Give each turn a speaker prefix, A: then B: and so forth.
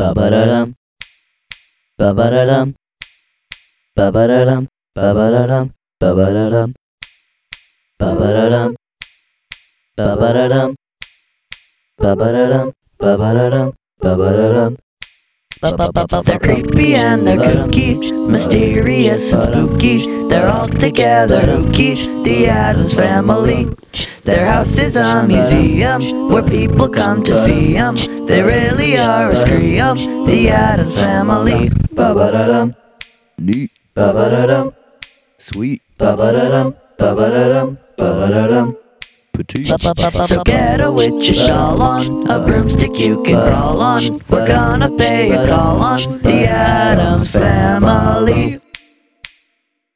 A: Ba-ba-da-dum, ba-ba-da-dum, ba-ba-da-dum, ba-ba-da-dum, ba-ba-da-dum, ba-ba-da-dum, ba-ba-da-dum, ba-ba-da-dum, ba-ba-da-dum, ba-ba-da-dum.
B: They're creepy and they're kooky, mysterious and spooky. They're all together kooky, the Addams Family. Their house is a museum where people come to see 'em. They really are a scream, the Addams Family.
A: Ba-ba-da-dum, neat, ba-ba-da-dum, sweet, ba-ba-da-dum, ba-ba-da-dum, ba-ba-da-dum.
B: So get a witch's shawl on, a broomstick you can crawl on. We're gonna pay a call on the Addams Family.